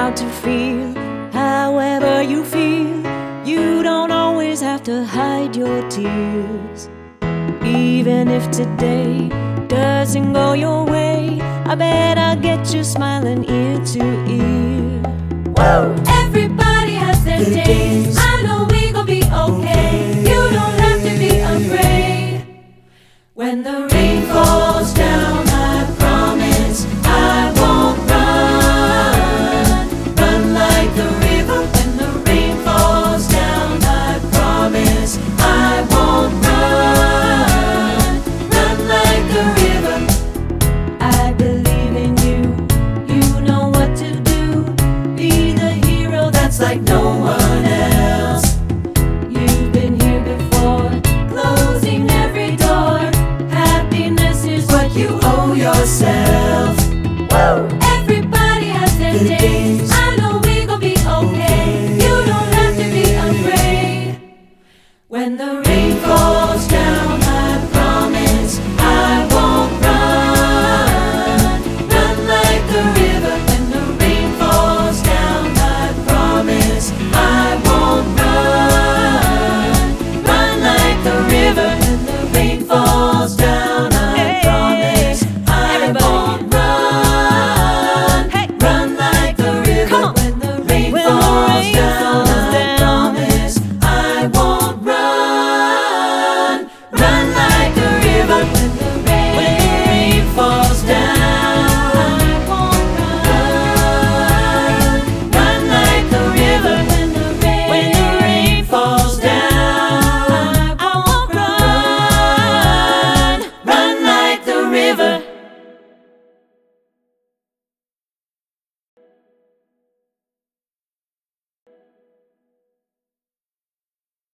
allowed to feel however you feel. You don't always have to hide your tears. Even if today doesn't go your way, I bet I'll get you smiling ear to ear. Woo! Everybody has their days. I know we gon' be okay. You don't have to be afraid. When the rain falls down, I promise I won't run. Run like the river. When the rain falls down, I promise I won't run. Run like the river. I believe in you. You know what to do. Be the hero that's like no one else. You've been here before, closing every door. Happiness is what you owe yourself. Woo! Everybody has their days. I know we gon' be okay. You don't have to be afraid. When the rain falls